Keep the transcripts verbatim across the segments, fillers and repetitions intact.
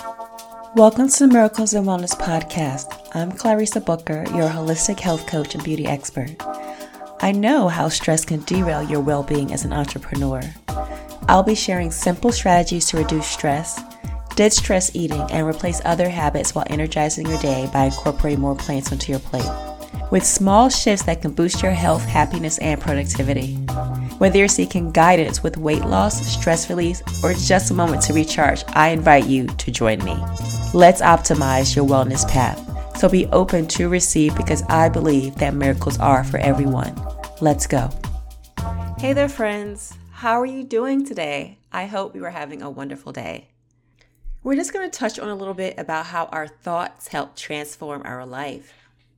Welcome to the Miracles and Wellness Podcast. I'm Clarissa Booker, your holistic health coach and beauty expert. I know how stress can derail your well-being as an entrepreneur. I'll be sharing simple strategies to reduce stress, ditch stress eating, and replace other habits while energizing your day by incorporating more plants onto your plate. With small shifts that can boost your health, happiness, and productivity. Whether you're seeking guidance with weight loss, stress release, or just a moment to recharge, I invite you to join me. Let's optimize your wellness path. So be open to receive because I believe that miracles are for everyone. Let's go. Hey there, friends. How are you doing today? I hope you are having a wonderful day. We're just going to touch on a little bit about how our thoughts help transform our life.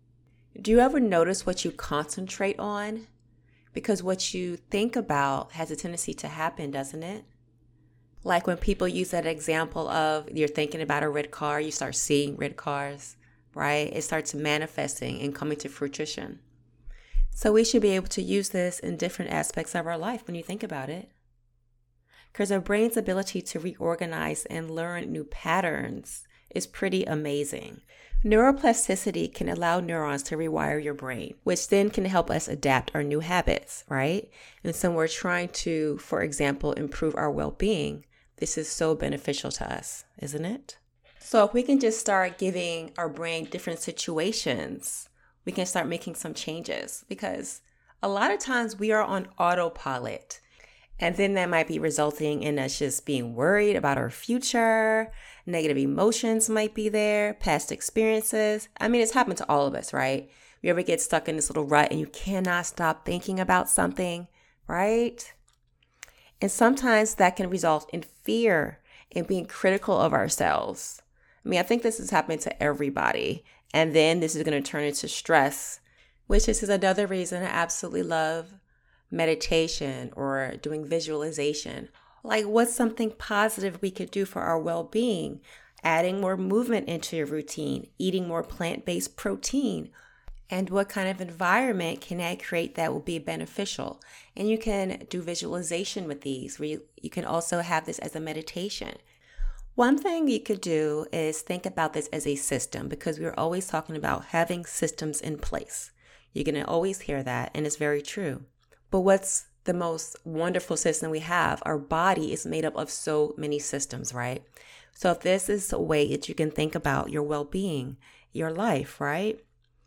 Do you ever notice what you concentrate on? Because what you think about has a tendency to happen, doesn't it? Like when people use that example of you're thinking about a red car, you start seeing red cars, right? It starts manifesting and coming to fruition. So we should be able to use this in different aspects of our life when you think about it. Because our brain's ability to reorganize and learn new patterns is pretty amazing. Neuroplasticity can allow neurons to rewire your brain, which then can help us adapt our new habits, right? And so we're trying to, for example, improve our well-being. This is so beneficial to us, isn't it? So if we can just start giving our brain different situations, we can start making some changes because a lot of times we are on autopilot. And then that might be resulting in us just being worried about our future. Negative emotions might be there, past experiences. I mean, it's happened to all of us, right? You ever get stuck in this little rut and you cannot stop thinking about something, right? And sometimes that can result in fear and being critical of ourselves. I mean, I think this is happening to everybody. And then this is going to turn into stress, which is another reason I absolutely love meditation or doing visualization. Like what's something positive we could do for our well-being? Adding more movement into your routine, eating more plant-based protein. And what kind of environment can I create that will be beneficial? And you can do visualization with these. Where you, you can also have this as a meditation. One thing you could do is think about this as a system because we're always talking about having systems in place. You're going to always hear that, and it's very true. But what's the most wonderful system we have? Our body is made up of so many systems, right? So if this is a way that you can think about your well-being, your life, right?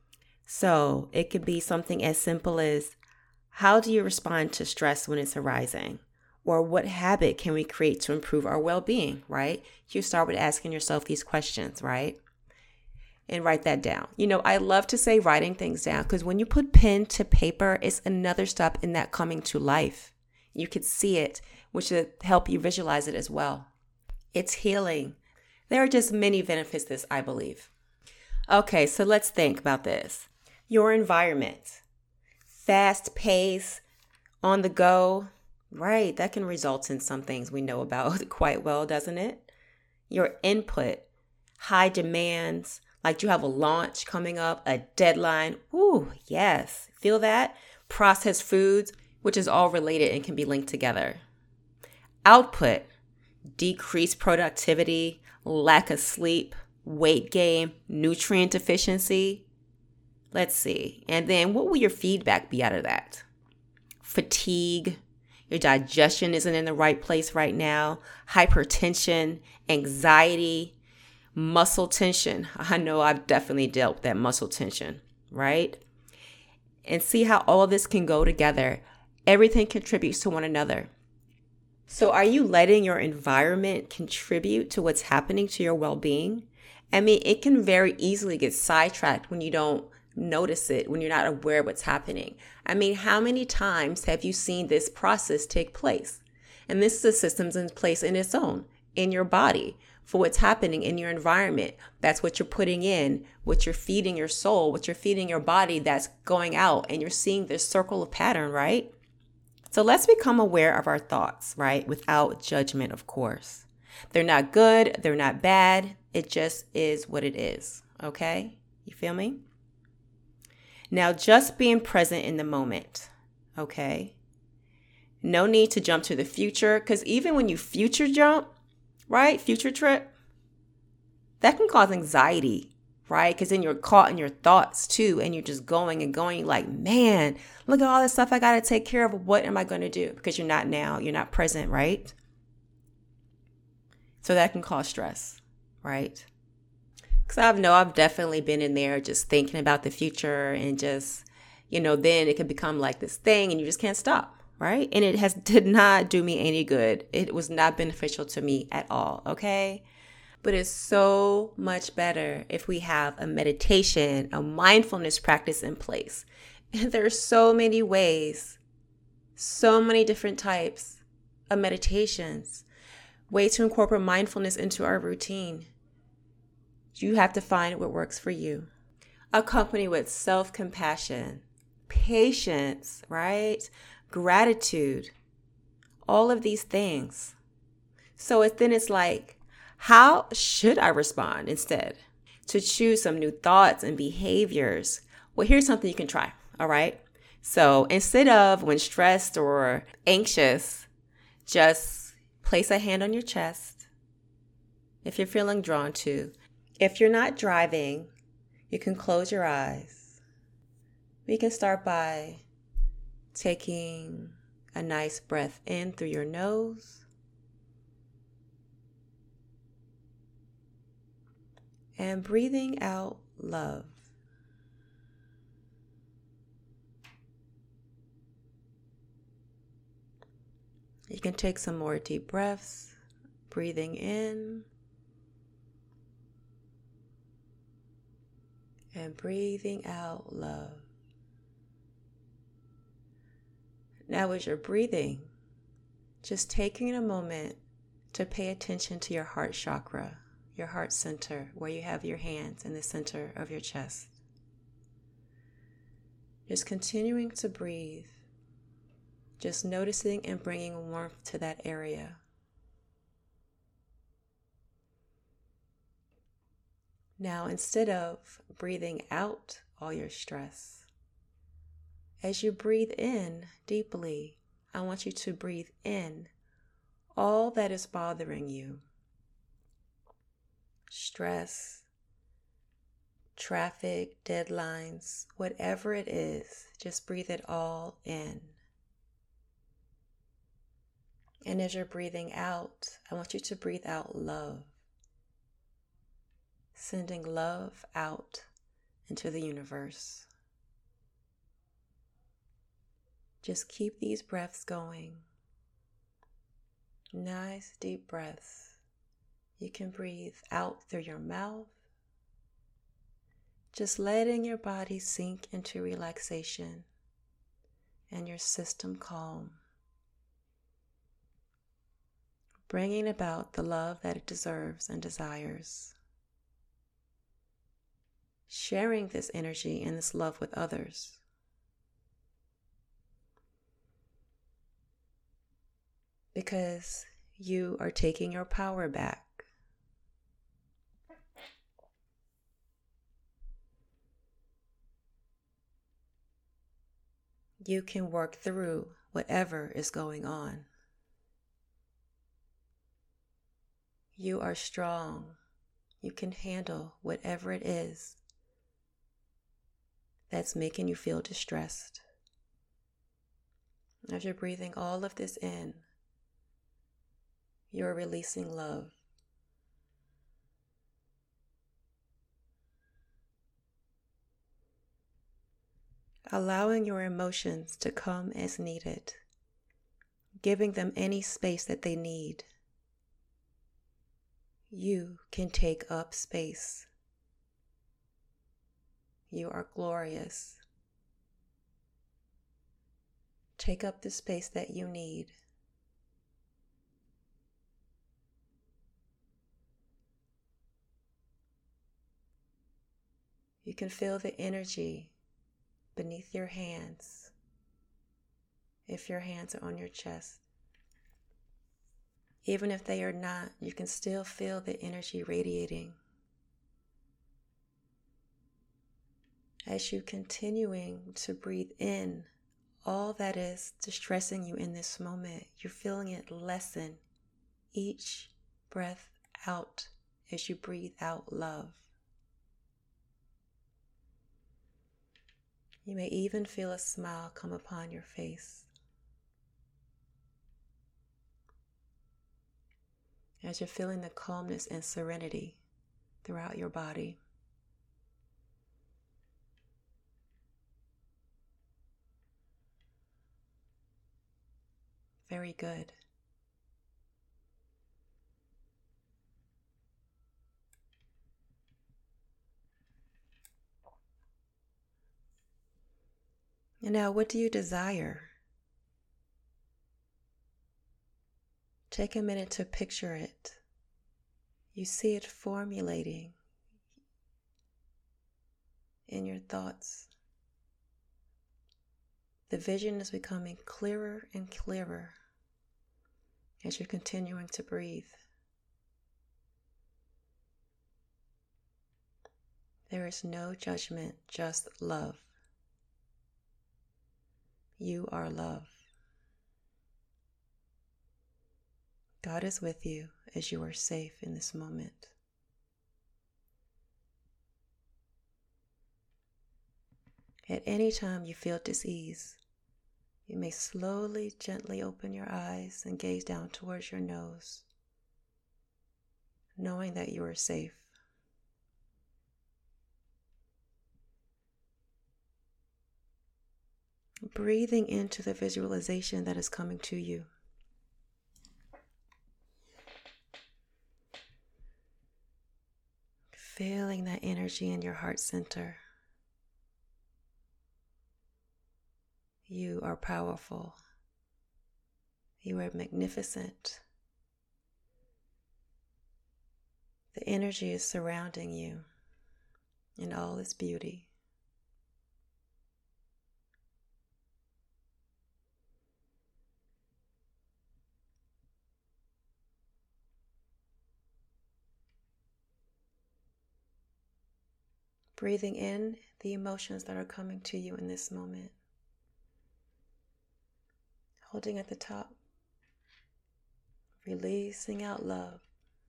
So it could be something as simple as how do you respond to stress when it's arising? Or what habit can we create to improve our well-being, right? You start with asking yourself these questions, right? And write that down. You know, I love to say writing things down because when you put pen to paper, it's another step in that coming to life. You could see it, which will help you visualize it as well. It's healing. There are just many benefits to this, I believe. Okay, so let's think about this. Your environment, fast pace, on the go, right? That can result in some things we know about quite well, doesn't it? Your input, high demands, like you have a launch coming up, a deadline. Ooh, yes. Feel that? Processed foods, which is all related and can be linked together. Output, decreased productivity, lack of sleep, weight gain, nutrient deficiency. Let's see. And then what will your feedback be out of that? Fatigue, your digestion isn't in the right place right now, hypertension, anxiety, muscle tension. I know I've definitely dealt with that muscle tension, right? And see how all of this can go together. Everything contributes to one another. So are you letting your environment contribute to what's happening to your well-being? I mean, it can very easily get sidetracked when you don't notice it, when you're not aware of what's happening. I mean, how many times have you seen this process take place? And this is a system's in place in its own, in your body. For what's happening in your environment. That's what you're putting in, what you're feeding your soul, what you're feeding your body that's going out, and you're seeing this circle of pattern, right? So let's become aware of our thoughts, right? Without judgment, of course. They're not good, they're not bad. It just is what it is, okay? You feel me? Now, just being present in the moment, okay? No need to jump to the future, because even when you future jump, right? Future trip. That can cause anxiety, right? Because then you're caught in your thoughts too, and you're just going and going like, man, look at all this stuff I got to take care of. What am I going to do? Because you're not now, you're not present, right? So that can cause stress, right? Because I know I've definitely been in there just thinking about the future and just, you know, then it can become like this thing and you just can't stop, right? And it has did not do me any good. It was not beneficial to me at all, okay? But it's so much better if we have a meditation, a mindfulness practice in place. And there are so many ways, so many different types of meditations, ways to incorporate mindfulness into our routine. You have to find what works for you. Accompanied with self-compassion, patience, right? Gratitude, all of these things. So it, then it's like, how should I respond instead? To choose some new thoughts and behaviors. Well, here's something you can try, all right? So instead of when stressed or anxious, just place a hand on your chest if you're feeling drawn to. If you're not driving, you can close your eyes. We can start by taking a nice breath in through your nose. And breathing out love. You can take some more deep breaths, breathing in and breathing out love. Now as you're breathing, just taking a moment to pay attention to your heart chakra, your heart center, where you have your hands in the center of your chest. Just continuing to breathe, just noticing and bringing warmth to that area. Now, instead of breathing out all your stress, as you breathe in deeply, I want you to breathe in all that is bothering you. Stress, traffic, deadlines, whatever it is, just breathe it all in. And as you're breathing out, I want you to breathe out love, sending love out into the universe. Just keep these breaths going. Nice deep breaths. You can breathe out through your mouth, just letting your body sink into relaxation and your system calm, bringing about the love that it deserves and desires. Sharing this energy and this love with others. Because you are taking your power back. You can work through whatever is going on. You are strong. You can handle whatever it is that's making you feel distressed. As you're breathing all of this in, you're releasing love. Allowing your emotions to come as needed, giving them any space that they need. You can take up space. You are glorious. Take up the space that you need. You can feel the energy beneath your hands, if your hands are on your chest. Even if they are not, you can still feel the energy radiating. As you continuing to breathe in all that is distressing you in this moment, you're feeling it lessen each breath out as you breathe out love. You may even feel a smile come upon your face as you're feeling the calmness and serenity throughout your body. Very good. And now, what do you desire? Take a minute to picture it. You see it formulating in your thoughts. The vision is becoming clearer and clearer as you're continuing to breathe. There is no judgment, just love. You are love. God is with you as you are safe in this moment. At any time you feel dis-ease, you may slowly, gently open your eyes and gaze down towards your nose, knowing that you are safe. Breathing into the visualization that is coming to you. Feeling that energy in your heart center. You are powerful. You are magnificent. The energy is surrounding you in all its beauty. Breathing in the emotions that are coming to you in this moment. Holding at the top. Releasing out love.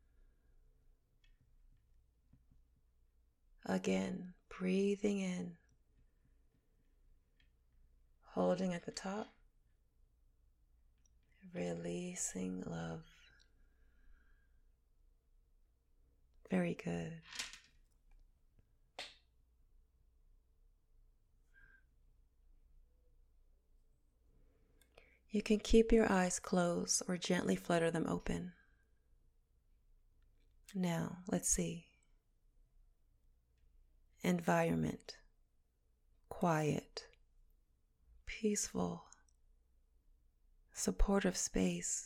Again, breathing in. Holding at the top. Releasing love. Very good. You can keep your eyes closed or gently flutter them open. Now, let's see. Environment. Quiet. Peaceful. Supportive space.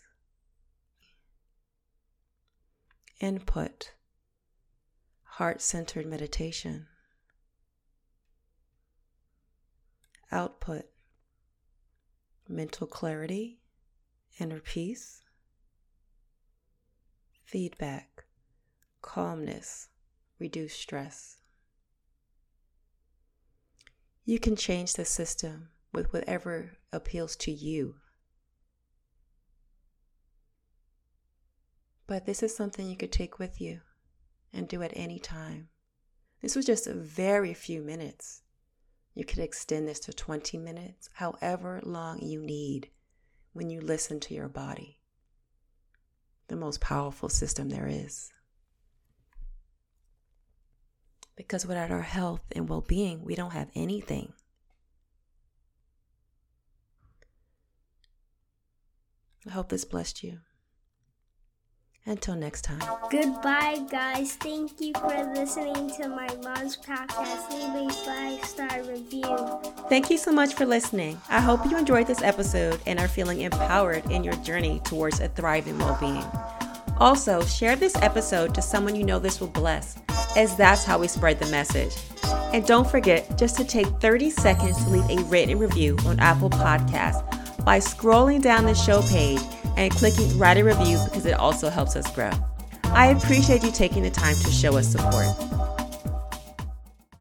Input. Heart-centered meditation. Output. Mental clarity, inner peace. Feedback, calmness, reduce stress. You can change the system with whatever appeals to you. But this is something you could take with you and do at any time. This was just a very few minutes. You could extend this to twenty minutes, however long you need when you listen to your body. The most powerful system there is. Because without our health and well-being, we don't have anything. I hope this blessed you. Until next time. Goodbye, guys. Thank you for listening to my mom's podcast. Leave a five-star review. Thank you so much for listening. I hope you enjoyed this episode and are feeling empowered in your journey towards a thriving well-being. Also, share this episode to someone you know this will bless, as that's how we spread the message. And don't forget just to take thirty seconds to leave a written review on Apple Podcasts by scrolling down the show page and clicking write a review, because it also helps us grow. I appreciate you taking the time to show us support.